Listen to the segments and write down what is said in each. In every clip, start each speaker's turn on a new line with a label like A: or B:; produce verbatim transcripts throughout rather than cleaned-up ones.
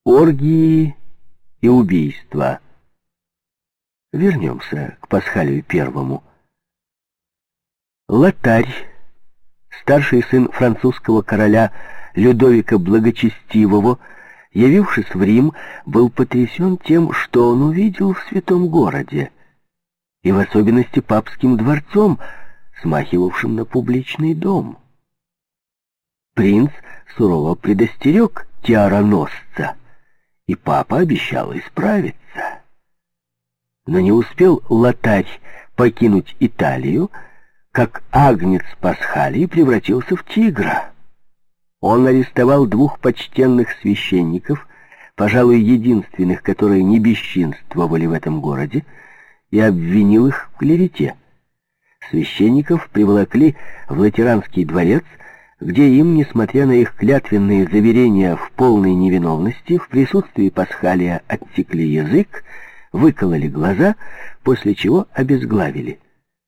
A: Оргии и убийства. Вернемся к Пасхалию Первому. Лотарь, старший сын французского короля Людовика Благочестивого, явившись в Рим, был потрясен тем, что он увидел в святом городе, и в особенности папским дворцом, смахивавшим на публичный дом. Принц сурово предостерег тиароносца, и папа обещал исправиться. Но не успел Лотарь покинуть Италию, как агнец Пасхалий превратился в тигра. Он арестовал двух почтенных священников, пожалуй, единственных, которые не бесчинствовали в этом городе, и обвинил их в клевете. Священников приволокли в Латеранский дворец, где им, несмотря на их клятвенные заверения в полной невиновности, в присутствии Пасхалия отсекли язык, выкололи глаза, после чего обезглавили.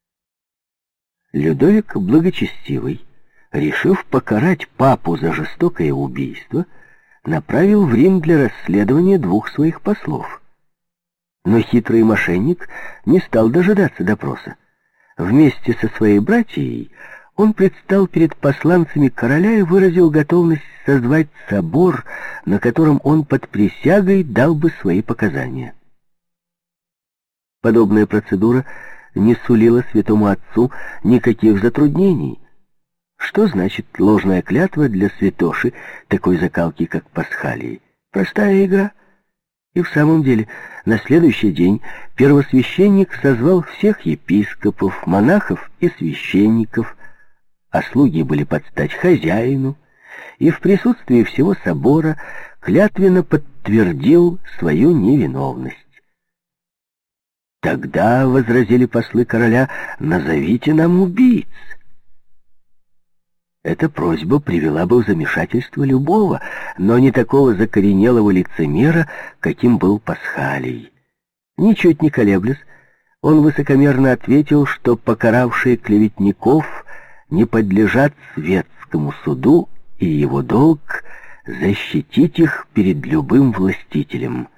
A: Людовик Благочестивый, решив покарать папу за жестокое убийство, направил в Рим для расследования двух своих послов. Но хитрый мошенник не стал дожидаться допроса. Вместе со своей братьей он предстал перед посланцами короля и выразил готовность созвать собор, на котором он под присягой дал бы свои показания. Подобная процедура не сулила святому отцу никаких затруднений. Что значит ложная клятва для святоши такой закалки, как Пасхалий? Простая игра. И в самом деле, на следующий день первосвященник созвал всех епископов, монахов и священников, а слуги были под стать хозяину, и в присутствии всего собора клятвенно подтвердил свою невиновность. «Тогда, — возразили послы короля, — назовите нам убийц». Эта просьба привела бы в замешательство любого, но не такого закоренелого лицемера, каким был Пасхалий. Ничуть не колеблясь, он высокомерно ответил, что покаравшие клеветников не подлежат светскому суду, и его долг — защитить их перед любым властителем.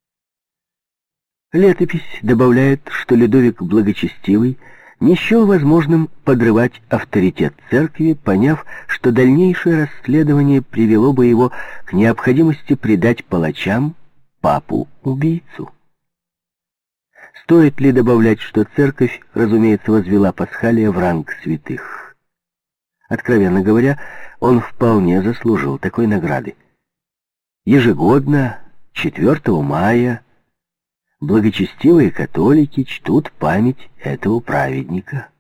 A: Летопись добавляет, что Людовик Благочестивый не счел возможным подрывать авторитет церкви, поняв, что дальнейшее расследование привело бы его к необходимости предать палачам папу-убийцу. Стоит ли добавлять, что церковь, разумеется, возвела Пасхалия в ранг святых? Откровенно говоря, он вполне заслужил такой награды. Ежегодно, четвёртого мая, благочестивые католики чтут память этого праведника.